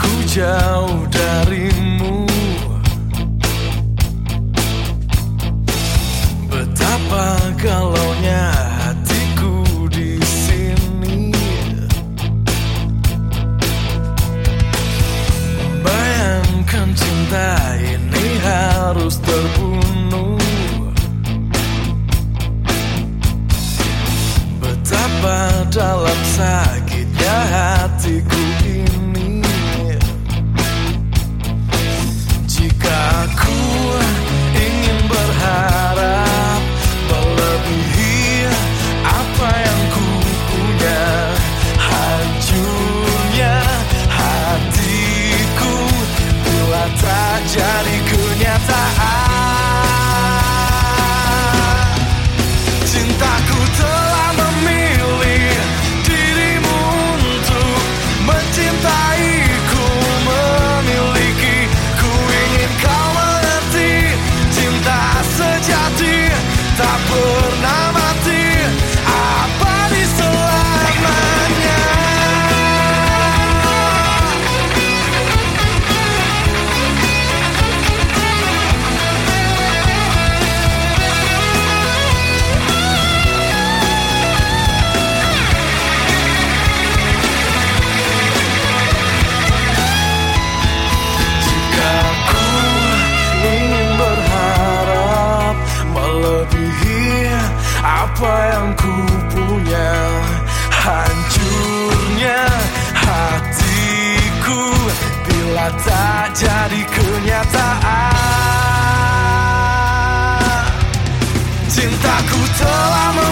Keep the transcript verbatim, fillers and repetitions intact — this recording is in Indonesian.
ku jauh darimu. Betapa galaunya hatiku di sini. Bayangkan cinta ini harus terbunuh. Betapa dalam sakitnya hatiku ini. Jika aku ingin berharap melebihi apa yang ku punya, hancurnya hatiku bila tak jadi kenyataan. Cintaku telah memilih dirimu untuk mencintaiku, memiliki. Ku ingin kau mengerti, cinta sejati tak pernah mati, abadi selamanya. Jika ku ingin berharap melebihi apa yang ku punya, hancurnya hatiku bila tak jadi kenyataan. Cintaku telah